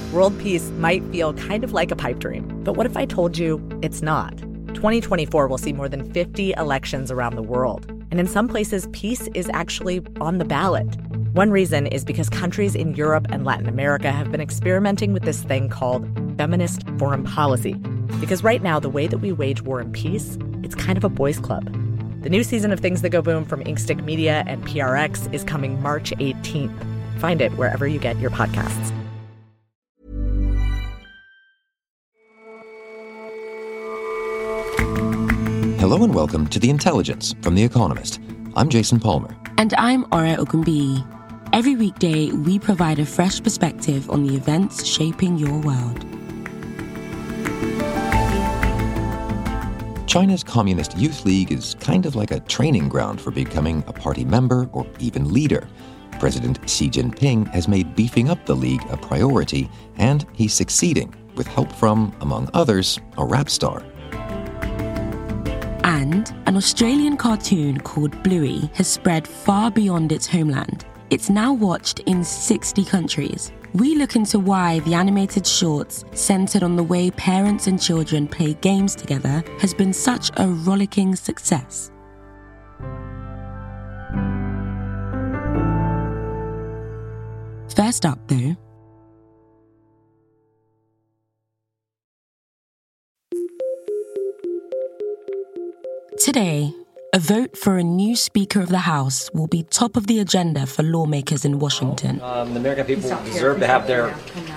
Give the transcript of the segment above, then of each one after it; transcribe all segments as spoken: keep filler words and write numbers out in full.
World peace might feel kind of like a pipe dream, but what if I told you it's not? twenty twenty-four will see more than fifty elections around the world, and in some places, peace is actually on the ballot. One reason is because countries in Europe and Latin America have been experimenting with this thing called feminist foreign policy. Because right now, the way that we wage war and peace, it's kind of a boys' club. The new season of Things That Go Boom from Inkstick Media and P R X is coming March eighteenth. Find it wherever you get your podcasts. Hello and welcome to The Intelligence from The Economist. I'm Jason Palmer. And I'm Ora Ogunbiyi. Every weekday, we provide a fresh perspective on the events shaping your world. China's Communist Youth League is kind of like a training ground for becoming a party member or even leader. President Xi Jinping has made beefing up the league a priority, and he's succeeding with help from, among others, a rap star. And an Australian cartoon called Bluey has spread far beyond its homeland. It's now watched in sixty countries. We look into why the animated shorts centered on the way parents and children play games together has been such a rollicking success. First up, though, today, a vote for a new Speaker of the House will be top of the agenda for lawmakers in Washington. Um, the American people deserve to have their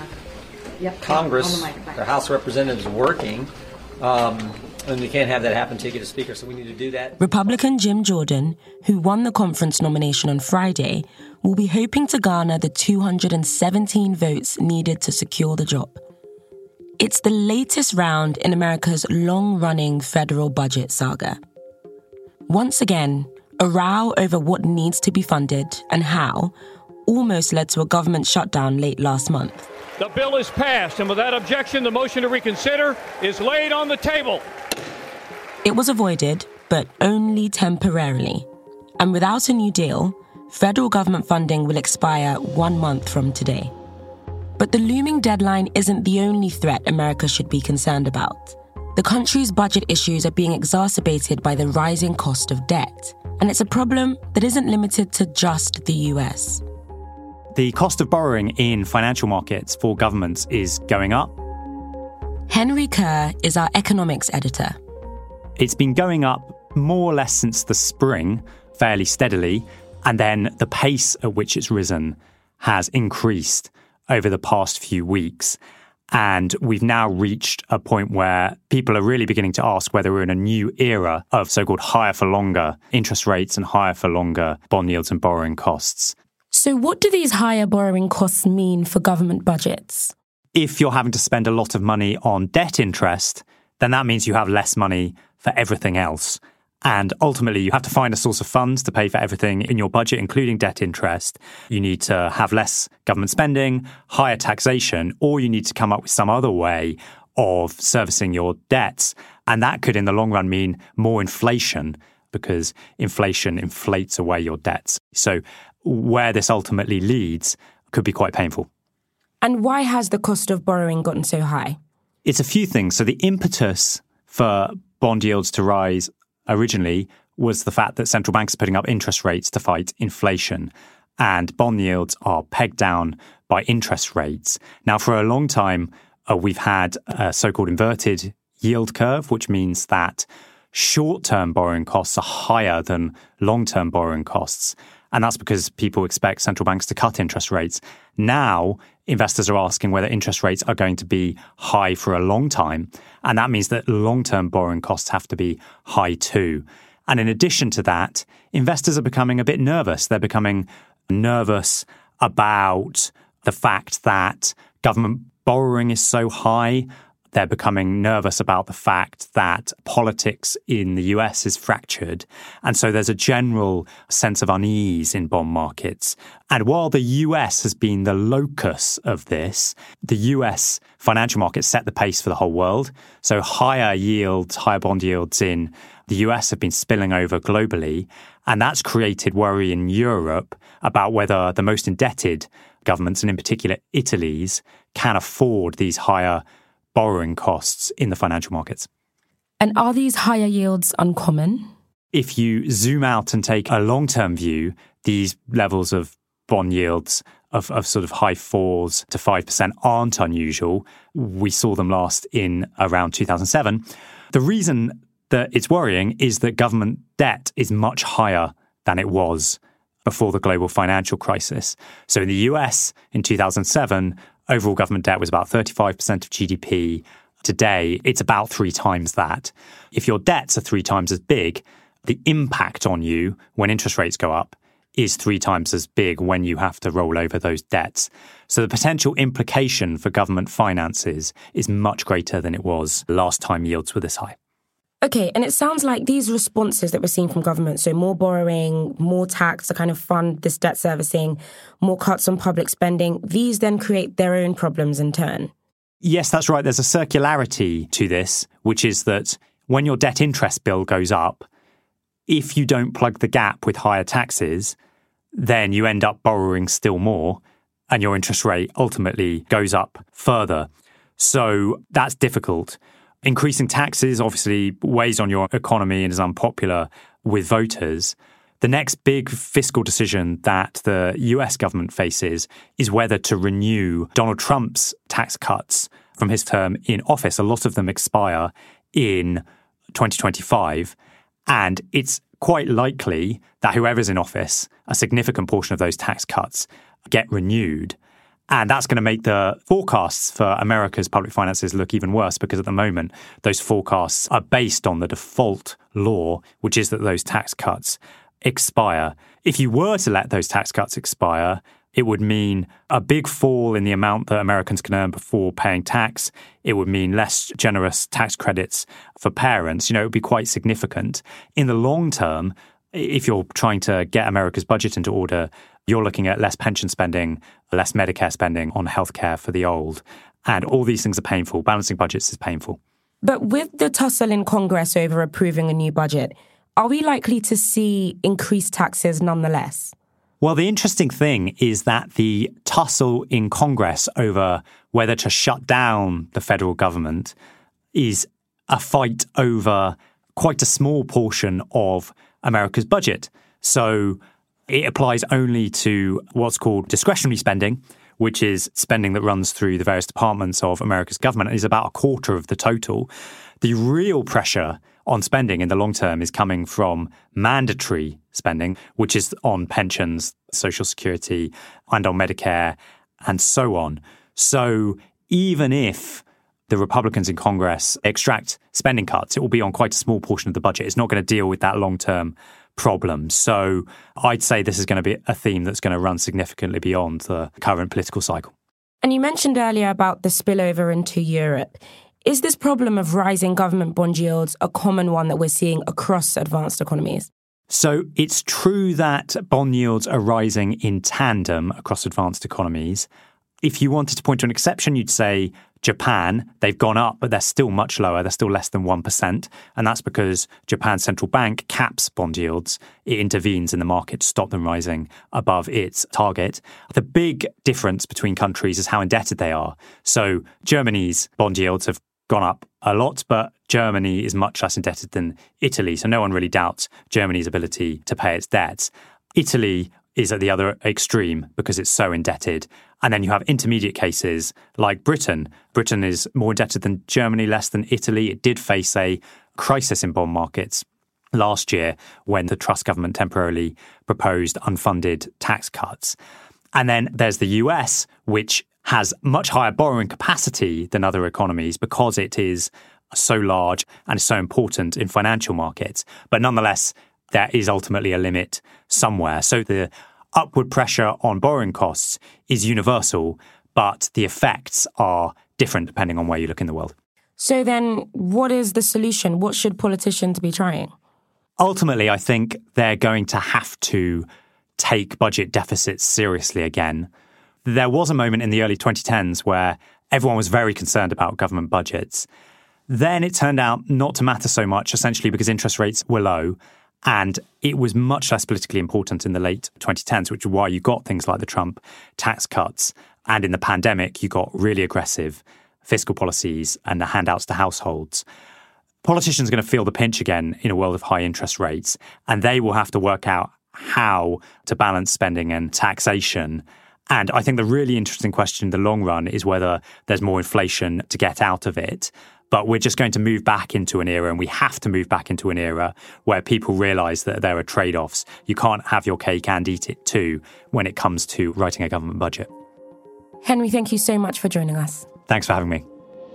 Congress, their House of Representatives working, um, and we can't have that happen until you get a Speaker, so we need to do that. Republican Jim Jordan, who won the conference nomination on Friday, will be hoping to garner the two hundred seventeen votes needed to secure the job. It's the latest round in America's long-running federal budget saga. Once again, a row over what needs to be funded and how almost led to a government shutdown late last month. The bill is passed, and without objection, the motion to reconsider is laid on the table. It was avoided, but only temporarily. And without a new deal, federal government funding will expire one month from today. But the looming deadline isn't the only threat America should be concerned about. The country's budget issues are being exacerbated by the rising cost of debt. And it's a problem that isn't limited to just the U S. The cost of borrowing in financial markets for governments is going up. Henry Kerr is our economics editor. It's been going up more or less since the spring, fairly steadily, and then the pace at which it's risen has increased over the past few weeks. And we've now reached a point where people are really beginning to ask whether we're in a new era of so-called higher for longer interest rates and higher for longer bond yields and borrowing costs. So what do these higher borrowing costs mean for government budgets? If you're having to spend a lot of money on debt interest, then that means you have less money for everything else. And ultimately, you have to find a source of funds to pay for everything in your budget, including debt interest. You need to have less government spending, higher taxation, or you need to come up with some other way of servicing your debts. And that could, in the long run, mean more inflation, because inflation inflates away your debts. So where this ultimately leads could be quite painful. And why has the cost of borrowing gotten so high? It's a few things. So the impetus for bond yields to rise originally was the fact that central banks are putting up interest rates to fight inflation, and bond yields are pegged down by interest rates. Now, for a long time, uh, we've had a so-called inverted yield curve, which means that short-term borrowing costs are higher than long-term borrowing costs. And that's because people expect central banks to cut interest rates. Now, investors are asking whether interest rates are going to be high for a long time. And that means that long-term borrowing costs have to be high too. And in addition to that, investors are becoming a bit nervous. They're becoming nervous about the fact that government borrowing is so high. They're becoming nervous about the fact that politics in the U S is fractured. And so there's a general sense of unease in bond markets. And while the U S has been the locus of this, the U S financial markets set the pace for the whole world. So higher yields, higher bond yields in the U S have been spilling over globally. And that's created worry in Europe about whether the most indebted governments, and in particular Italy's, can afford these higher borrowing costs in the financial markets. And are these higher yields uncommon? If you zoom out and take a long-term view, these levels of bond yields of, of sort of high fours to five percent aren't unusual. We saw them last in around two thousand seven. The reason that it's worrying is that government debt is much higher than it was before the global financial crisis. So in the U S in two thousand seven, overall government debt was about thirty-five percent of G D P. Today, it's about three times that. If your debts are three times as big, the impact on you when interest rates go up is three times as big when you have to roll over those debts. So the potential implication for government finances is much greater than it was last time yields were this high. Okay, and it sounds like these responses that we're seeing from government, so more borrowing, more tax to kind of fund this debt servicing, more cuts on public spending, these then create their own problems in turn. Yes, that's right. There's a circularity to this, which is that when your debt interest bill goes up, if you don't plug the gap with higher taxes, then you end up borrowing still more and your interest rate ultimately goes up further. So that's difficult. Increasing taxes obviously weighs on your economy and is unpopular with voters. The next big fiscal decision that the U S government faces is whether to renew Donald Trump's tax cuts from his term in office. A lot of them expire in twenty twenty-five. And it's quite likely that whoever's in office, a significant portion of those tax cuts get renewed. And that's going to make the forecasts for America's public finances look even worse, because at the moment, those forecasts are based on the default law, which is that those tax cuts expire. If you were to let those tax cuts expire, it would mean a big fall in the amount that Americans can earn before paying tax. It would mean less generous tax credits for parents. You know, it would be quite significant. In the long term, if you're trying to get America's budget into order, you're looking at less pension spending, less Medicare spending on healthcare for the old. And all these things are painful. Balancing budgets is painful. But with the tussle in Congress over approving a new budget, are we likely to see increased taxes nonetheless? Well, the interesting thing is that the tussle in Congress over whether to shut down the federal government is a fight over quite a small portion of America's budget. So it applies only to what's called discretionary spending, which is spending that runs through the various departments of America's government, and is about a quarter of the total. The real pressure on spending in the long term is coming from mandatory spending, which is on pensions, Social Security, and on Medicare, and so on. So even if the Republicans in Congress extract spending cuts, it will be on quite a small portion of the budget. It's not going to deal with that long-term problem. So I'd say this is going to be a theme that's going to run significantly beyond the current political cycle. And you mentioned earlier about the spillover into Europe. Is this problem of rising government bond yields a common one that we're seeing across advanced economies? So it's true that bond yields are rising in tandem across advanced economies. If you wanted to point to an exception, you'd say Japan. They've gone up, but they're still much lower. They're still less than one percent. And that's because Japan's central bank caps bond yields. It intervenes in the market to stop them rising above its target. The big difference between countries is how indebted they are. So Germany's bond yields have gone up a lot, but Germany is much less indebted than Italy. So no one really doubts Germany's ability to pay its debts. Italy is at the other extreme because it's so indebted. And then you have intermediate cases like Britain. Britain is more indebted than Germany, less than Italy. It did face a crisis in bond markets last year when the Truss government temporarily proposed unfunded tax cuts. And then there's the U S, which has much higher borrowing capacity than other economies because it is so large and so important in financial markets. But nonetheless, there is ultimately a limit somewhere. So the upward pressure on borrowing costs is universal, but the effects are different depending on where you look in the world. So then what is the solution? What should politicians be trying? Ultimately, I think they're going to have to take budget deficits seriously again. There was a moment in the early twenty tens where everyone was very concerned about government budgets. Then it turned out not to matter so much, essentially because interest rates were low And it was much less politically important in the late twenty tens, which is why you got things like the Trump tax cuts. And in the pandemic, you got really aggressive fiscal policies and the handouts to households. Politicians are going to feel the pinch again in a world of high interest rates, and they will have to work out how to balance spending and taxation. And I think the really interesting question in the long run is whether there's more inflation to get out of it. But we're just going to move back into an era, and we have to move back into an era where people realise that there are trade-offs. You can't have your cake and eat it too when it comes to writing a government budget. Henry, thank you so much for joining us. Thanks for having me.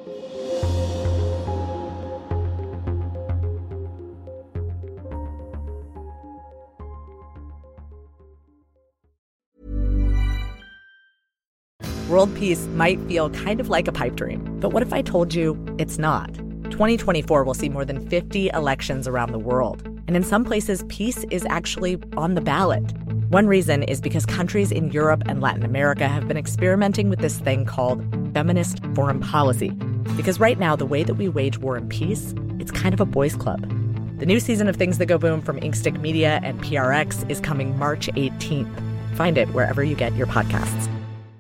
World peace might feel kind of like a pipe dream, but what if I told you it's not? twenty twenty-four will see more than fifty elections around the world, and in some places, peace is actually on the ballot. One reason is because countries in Europe and Latin America have been experimenting with this thing called feminist foreign policy. Because right now, the way that we wage war and peace, it's kind of a boys' club. The new season of Things That Go Boom from Inkstick Media and P R X is coming March eighteenth. Find it wherever you get your podcasts.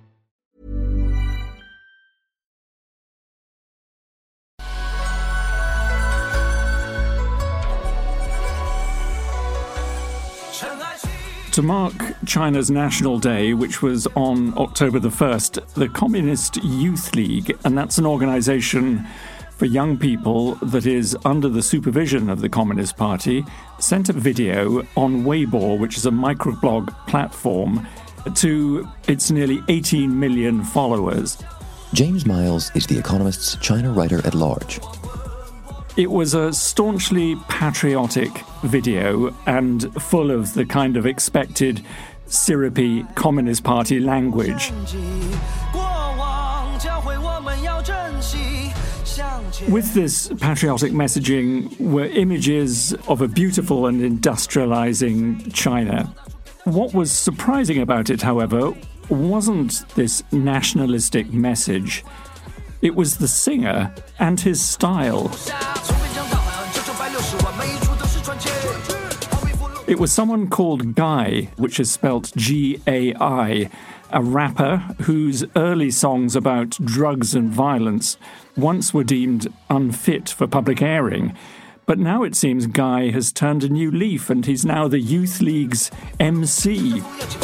To mark China's National Day, which was on October the first, the Communist Youth League, and that's an organization for young people that is under the supervision of the Communist Party, sent a video on Weibo, which is a microblog platform, to its nearly eighteen million followers. James Miles is The Economist's China writer at large. It was a staunchly patriotic video and full of the kind of expected syrupy Communist Party language. With this patriotic messaging were images of a beautiful and industrializing China. What was surprising about it, however, wasn't this nationalistic message. It was the singer and his style. It was someone called Guy, which is spelt G A I, a rapper whose early songs about drugs and violence once were deemed unfit for public airing. But now it seems Guy has turned a new leaf and he's now the Youth League's M C.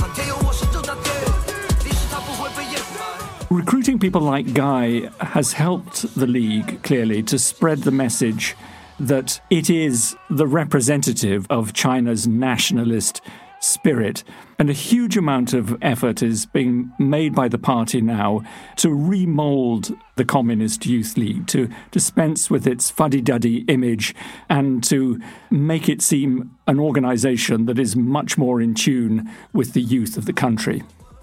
Recruiting people like Guy has helped the League, clearly, to spread the message that it is the representative of China's nationalist spirit. And a huge amount of effort is being made by the party now to remold the Communist Youth League, to dispense with its fuddy-duddy image and to make it seem an organization that is much more in tune with the youth of the country.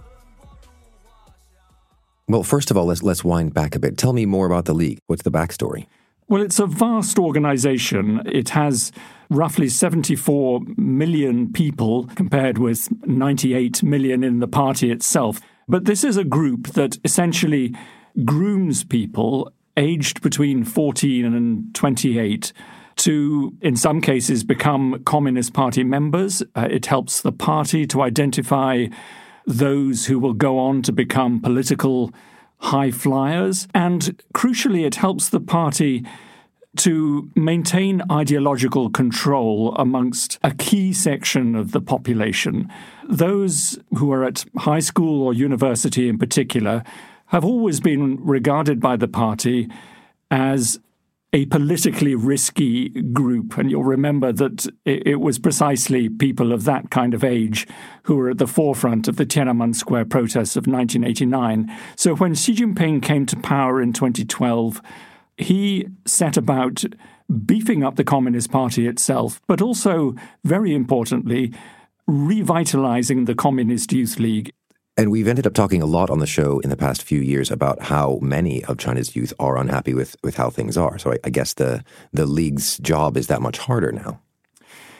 Well, first of all, let's let's wind back a bit. Tell me more about the League. What's the backstory? Well, it's a vast organization. It has roughly seventy-four million people compared with ninety-eight million in the party itself. But this is a group that essentially grooms people aged between fourteen and twenty-eight to, in some cases, become Communist Party members. Uh, it helps the party to identify those who will go on to become political high flyers. And crucially, it helps the party to maintain ideological control amongst a key section of the population. Those who are at high school or university in particular have always been regarded by the party as a politically risky group. And you'll remember that it was precisely people of that kind of age who were at the forefront of the Tiananmen Square protests of nineteen eighty-nine. So when Xi Jinping came to power in twenty twelve, he set about beefing up the Communist Party itself, but also, very importantly, revitalizing the Communist Youth League. And we've ended up talking a lot on the show in the past few years about how many of China's youth are unhappy with, with how things are. So I, I guess the, the League's job is that much harder now.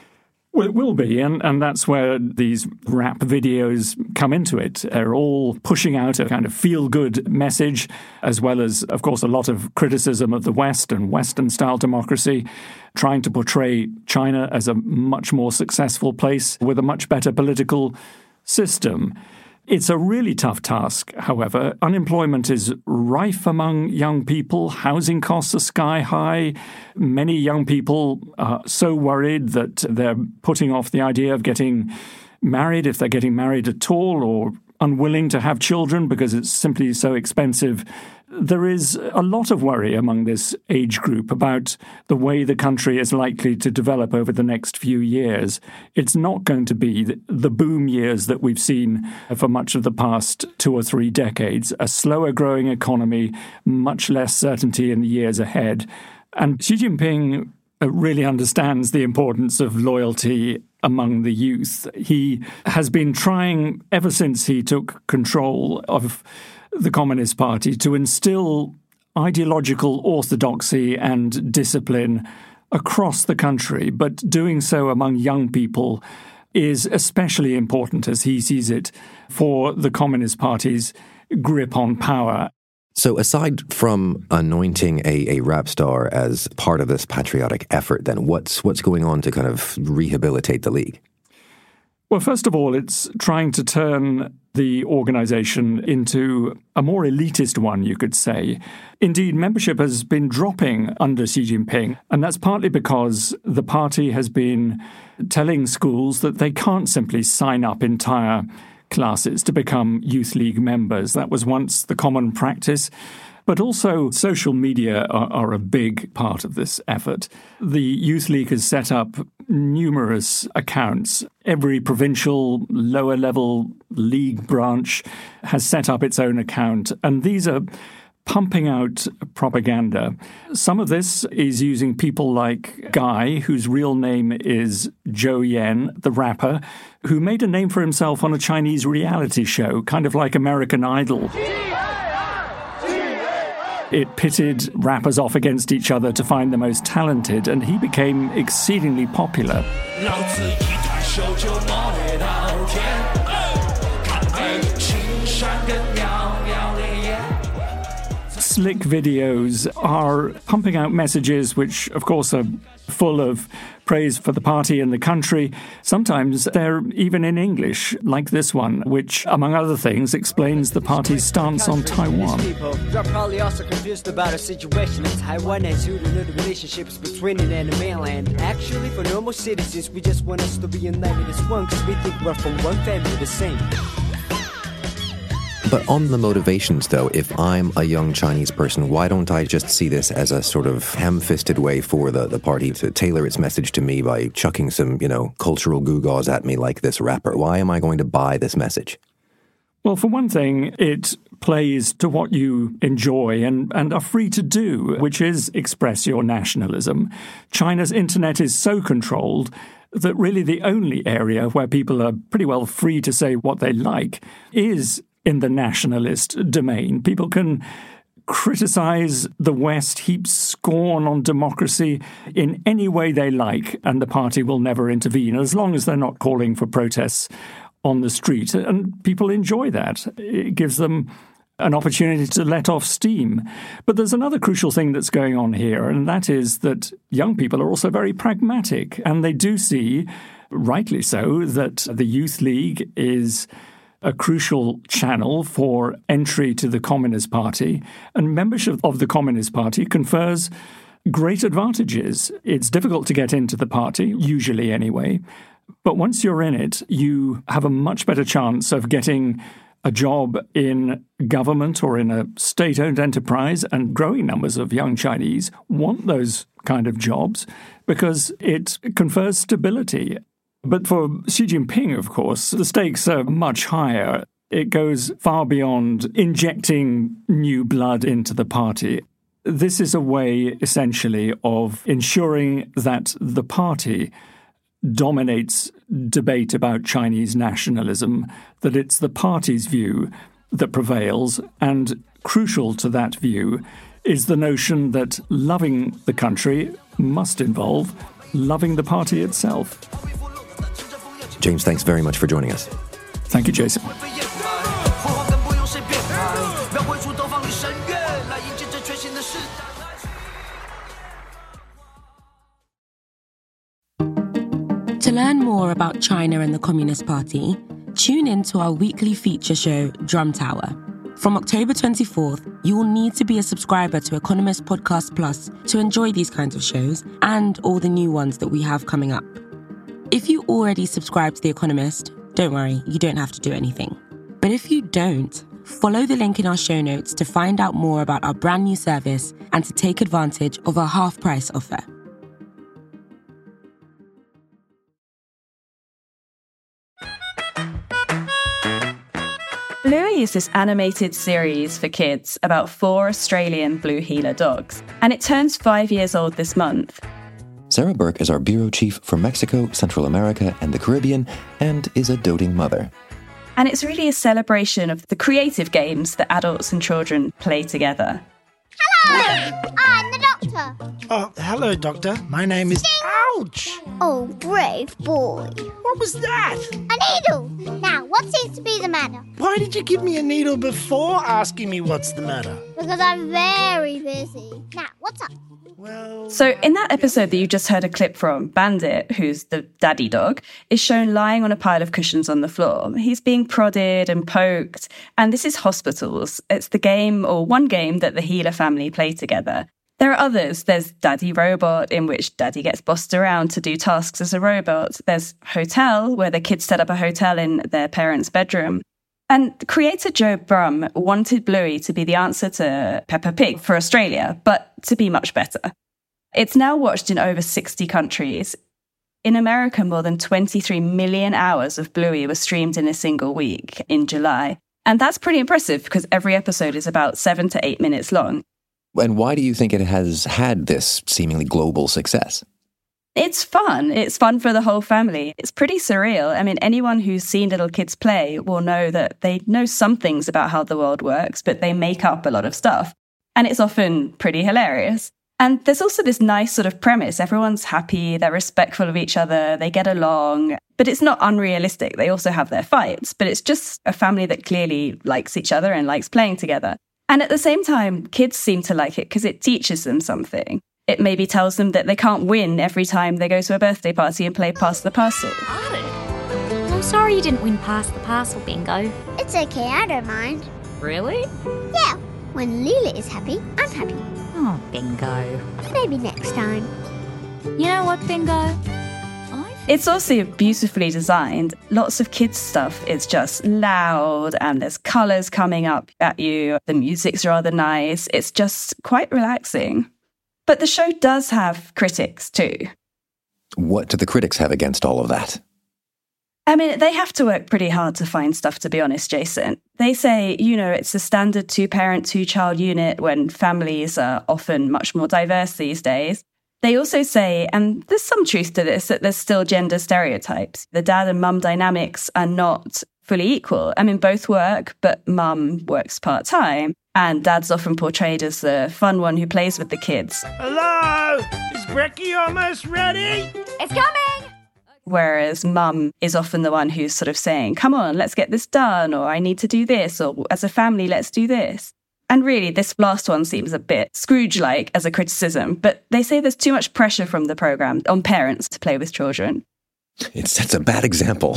Well, it will be, and, and that's where these rap videos come into it. They're all pushing out a kind of feel-good message, as well as, of course, a lot of criticism of the West and Western-style democracy, trying to portray China as a much more successful place with a much better political system. It's a really tough task, however. Unemployment is rife among young people. Housing costs are sky high. Many young people are so worried that they're putting off the idea of getting married, if they're getting married at all, or unwilling to have children because it's simply so expensive. There is a lot of worry among this age group about the way the country is likely to develop over the next few years. It's not going to be the boom years that we've seen for much of the past two or three decades. A slower growing economy, much less certainty in the years ahead. And Xi Jinping really understands the importance of loyalty among the youth. He has been trying, ever since he took control of the Communist Party, to instill ideological orthodoxy and discipline across the country, but doing so among young people is especially important, as he sees it, for the Communist Party's grip on power. So aside from anointing a, a rap star as part of this patriotic effort, then what's what's going on to kind of rehabilitate the League? Well, first of all, it's trying to turn the organization into a more elitist one, you could say. Indeed, membership has been dropping under Xi Jinping, and that's partly because the party has been telling schools that they can't simply sign up entire classes to become Youth League members. That was once the common practice. But also social media are, are a big part of this effort. The Youth League has set up numerous accounts. Every provincial lower-level league branch has set up its own account, and these are pumping out propaganda. Some of this is using people like Guy, whose real name is Zhou Yan, the rapper, who made a name for himself on a Chinese reality show, kind of like American Idol. It pitted rappers off against each other to find the most talented, and he became exceedingly popular. Slick videos are pumping out messages which, of course, are full of praise for the party and the country. Sometimes they're even in English, like this one, which, among other things, explains the party's stance on Taiwan. They're probably also confused about our situation in Taiwan and who know the relationships between it and the mainland. Actually, for normal citizens, we just want us to be united as one because we think we're from one family the same. But on the motivations, though, if I'm a young Chinese person, why don't I just see this as a sort of ham-fisted way for the, the party to tailor its message to me by chucking some, you know, cultural gewgaws at me like this rapper? Why am I going to buy this message? Well, for one thing, it plays to what you enjoy and, and are free to do, which is express your nationalism. China's internet is so controlled that really the only area where people are pretty well free to say what they like is in the nationalist domain. People can criticize the West, heap scorn on democracy in any way they like, and the party will never intervene, as long as they're not calling for protests on the street. And people enjoy that. It gives them an opportunity to let off steam. But there's another crucial thing that's going on here, and that is that young people are also very pragmatic, and they do see, rightly so, that the Youth League is a crucial channel for entry to the Communist Party, and membership of the Communist Party confers great advantages. It's difficult to get into the party, usually anyway, but once you're in it, you have a much better chance of getting a job in government or in a state-owned enterprise, and growing numbers of young Chinese want those kind of jobs because it confers stability. But for Xi Jinping, of course, the stakes are much higher. It goes far beyond injecting new blood into the party. This is a way, essentially, of ensuring that the party dominates debate about Chinese nationalism, that it's the party's view that prevails, and crucial to that view is the notion that loving the country must involve loving the party itself. James, thanks very much for joining us. Thank you, Jason. To learn more about China and the Communist Party, tune in to our weekly feature show, Drum Tower. From October twenty-fourth, you will need to be a subscriber to Economist Podcast Plus to enjoy these kinds of shows and all the new ones that we have coming up. If you already subscribe to The Economist, don't worry, you don't have to do anything. But if you don't, follow the link in our show notes to find out more about our brand new service and to take advantage of our half-price offer. Bluey is this animated series for kids about four Australian blue heeler dogs, and it turns five years old this month. Sarah Burke is our bureau chief for Mexico, Central America, and the Caribbean, and is a doting mother. And it's really a celebration of the creative games that adults and children play together. Hello! I'm the Doctor. Oh, hello, Doctor. My name is... Ouch! Oh, brave boy. What was that? A needle! Now, what seems to be the matter? Why did you give me a needle before asking me what's the matter? Because I'm very busy. Now, what's up? Well... So in that episode that you just heard a clip from, Bandit, who's the daddy dog, is shown lying on a pile of cushions on the floor. He's being prodded and poked, and this is Hospitals. It's the game, or one game, that the Heeler family play together. There are others. There's Daddy Robot, in which Daddy gets bossed around to do tasks as a robot. There's Hotel, where the kids set up a hotel in their parents' bedroom. And creator Joe Brum wanted Bluey to be the answer to Peppa Pig for Australia, but to be much better. It's now watched in over sixty countries. In America, more than twenty-three million hours of Bluey was streamed in a single week in July. And that's pretty impressive because every episode is about seven to eight minutes long. And why do you think it has had this seemingly global success? It's fun. It's fun for the whole family. It's pretty surreal. I mean, anyone who's seen little kids play will know that they know some things about how the world works, but they make up a lot of stuff. And it's often pretty hilarious. And there's also this nice sort of premise. Everyone's happy, they're respectful of each other, they get along. But it's not unrealistic. They also have their fights. But it's just a family that clearly likes each other and likes playing together. And at the same time, kids seem to like it because it teaches them something. It maybe tells them that they can't win every time they go to a birthday party and play Pass the Parcel. I'm sorry you didn't win Pass the Parcel, Bingo. It's okay, I don't mind. Really? Yeah, when Leela is happy, I'm happy. Oh, Bingo. Maybe next time. You know what, Bingo? It's also beautifully designed. Lots of kids' stuff is just loud and there's colours coming up at you. The music's rather nice. It's just quite relaxing. But the show does have critics too. What do the critics have against all of that? I mean, they have to work pretty hard to find stuff, to be honest, Jason. They say, you know, it's a standard two-parent, two-child unit when families are often much more diverse these days. They also say, and there's some truth to this, that there's still gender stereotypes. The dad and mum dynamics are not fully equal. I mean, both work, but mum works part-time. And dad's often portrayed as the fun one who plays with the kids. Hello? Is Brekkie almost ready? It's coming! Whereas mum is often the one who's sort of saying, come on, let's get this done, or I need to do this, or as a family, let's do this. And really, this last one seems a bit Scrooge-like as a criticism, but they say there's too much pressure from the programme on parents to play with children. It sets a bad example.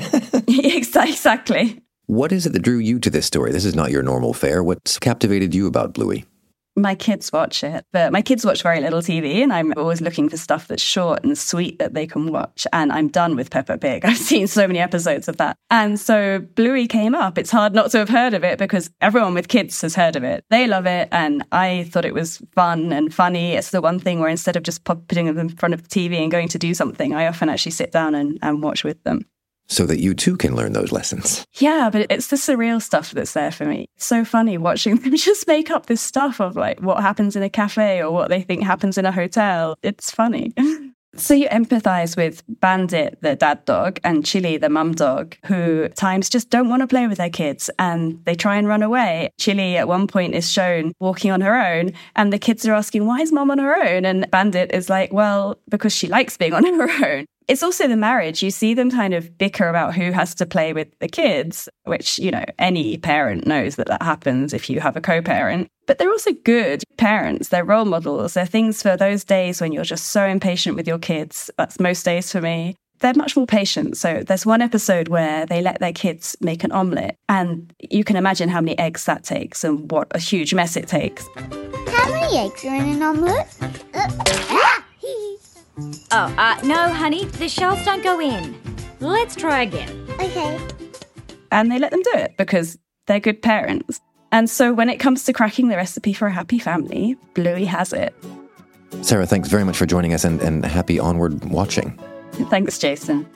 Exactly. What is it that drew you to this story? This is not your normal fare. What's captivated you about Bluey? My kids watch it, but my kids watch very little T V, and I'm always looking for stuff that's short and sweet that they can watch. And I'm done with Peppa Pig. I've seen so many episodes of that. And so Bluey came up. It's hard not to have heard of it because everyone with kids has heard of it. They love it, and I thought it was fun and funny. It's the one thing where instead of just putting them in front of the T V and going to do something, I often actually sit down and, and watch with them. So that you too can learn those lessons. Yeah, but it's the surreal stuff that's there for me. It's so funny watching them just make up this stuff of like what happens in a cafe or what they think happens in a hotel. It's funny. So you empathise with Bandit, the dad dog, and Chili, the mum dog, who at times just don't want to play with their kids and they try and run away. Chili at one point is shown walking on her own and the kids are asking, why is mum on her own? And Bandit is like, well, because she likes being on her own. It's also the marriage. You see them kind of bicker about who has to play with the kids, which, you know, any parent knows that that happens if you have a co-parent. But they're also good parents. They're role models. They're things for those days when you're just so impatient with your kids. That's most days for me. They're much more patient. So there's one episode where they let their kids make an omelette, and you can imagine how many eggs that takes and what a huge mess it takes. How many eggs are in an omelette? Uh, ah! Oh, uh, no, honey, the shells don't go in. Let's try again. Okay. And they let them do it because they're good parents. And so when it comes to cracking the recipe for a happy family, Bluey has it. Sarah, thanks very much for joining us, and, and happy onward watching. Thanks, Jason.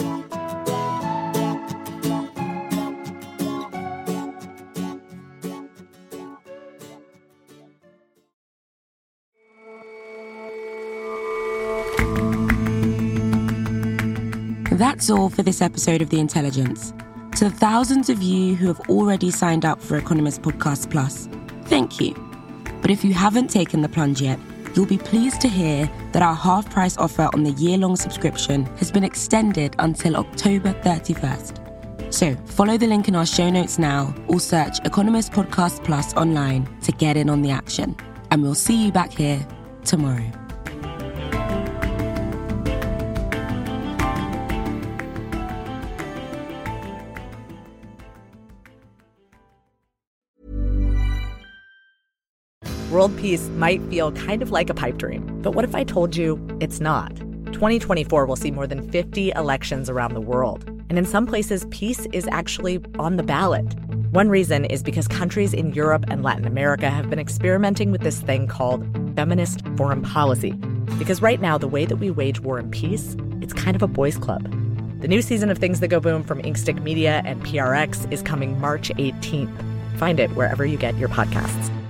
That's all for this episode of The Intelligence. To the thousands of you who have already signed up for Economist Podcast Plus, thank you. But if you haven't taken the plunge yet, you'll be pleased to hear that our half-price offer on the year-long subscription has been extended until October thirty-first. So follow the link in our show notes now or search Economist Podcast Plus online to get in on the action. And we'll see you back here tomorrow. World peace might feel kind of like a pipe dream, but what if I told you it's not? twenty twenty-four will see more than fifty elections around the world, and in some places, peace is actually on the ballot. One reason is because countries in Europe and Latin America have been experimenting with this thing called feminist foreign policy. Because right now, the way that we wage war and peace, it's kind of a boys' club. The new season of Things That Go Boom from Inkstick Media and P R X is coming March eighteenth. Find it wherever you get your podcasts.